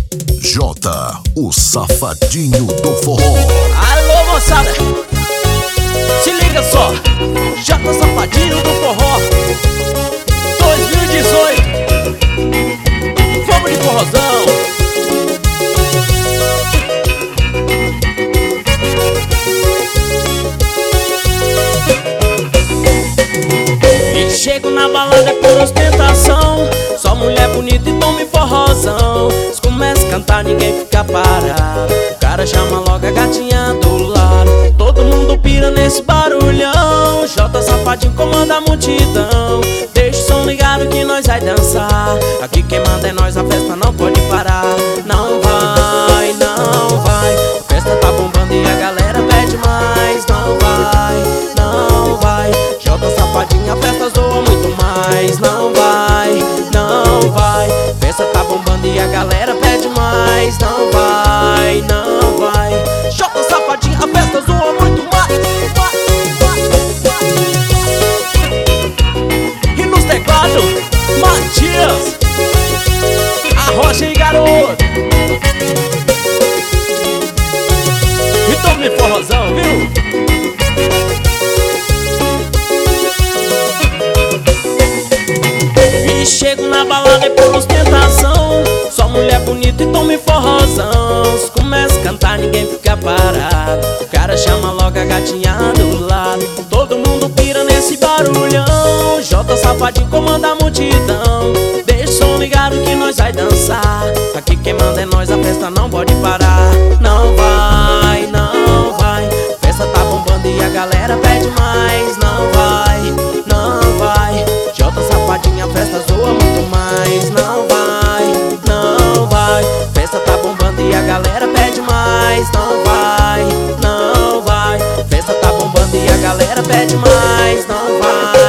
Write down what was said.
Jota, o safadinho do forró. Alô, moçada, se liga só, Jota, safadinho do forró 2018. Vamos de forrozão. E chego na balada por ostentação, só mulher bonita e tome forrozão. Se começa a cantar, ninguém fica parado, o cara chama logo a gatinha do lado. Todo mundo pira nesse barulhão, Jota safadinho comanda a multidão. Deixa o som ligado que nós vai dançar, aqui quem manda é nós, a festa não pode parar. Não vai, não vai, a festa tá bombando e a galera pede mais. Não vai, não vai, Jota safadinho, a festa zoa muito mais. Não vai, não vai, a festa tá bombando e a galera pede mais. Não vai, não vai, Jota safadinho, a festa zoa muito mais. E nos teclados, Matias, Arrocha e garoto. E tome forrozão, viu? E chego na balada e por ostentação, só mulher bonita e tome forrozão. Se começa a cantar, ninguém fica parado, o cara chama logo a gatinha do lado. Todo mundo pira nesse barulhão, Jota safadinho comanda a multidão. Deixa o som ligado que nós vai dançar, aqui quem manda é nós, a festa não pode parar. Não vai, não vai, a festa tá bombando e a galera pede mais. Não vai, não vai, Jota safadinho, a festa zoa muito mais. Não vai, não vai, a festa tá bombando e a galera pede mais. Não vai, não vai, a festa tá bombando e a galera pede mais. Não vai.